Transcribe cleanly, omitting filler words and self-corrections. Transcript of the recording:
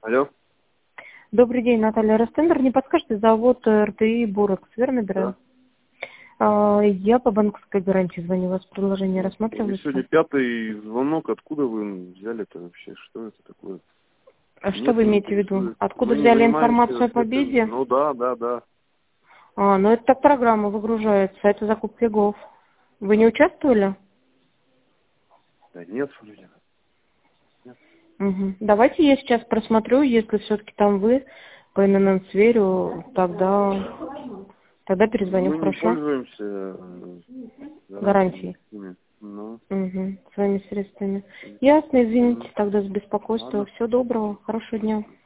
Алло. Добрый день, Наталья Ростендер. Не подскажете, завод РТИ «Бурекс», верно, Да. Я по банковской гарантии звоню, у вас предложение И рассматривается? сегодня пятый звонок. Откуда вы взяли это вообще? Что это такое? А что Нет, вы не имеете в виду? интересует. Откуда Мы не взяли занимаемся информацию о с этим. победе? Ну да. Ну это так программа выгружается, это закупки ГОВ. Вы не участвовали? Да нет, вроде. Нет. Угу. Давайте я сейчас просмотрю, если все-таки там вы по ИНН сверю, тогда перезвоню, Мы не хорошо? пользуемся гарантиями Гарантией. такими. Ну, Угу. Своими средствами. Ясно, извините ну, тогда за беспокойство. ладно. Всего доброго, хорошего дня.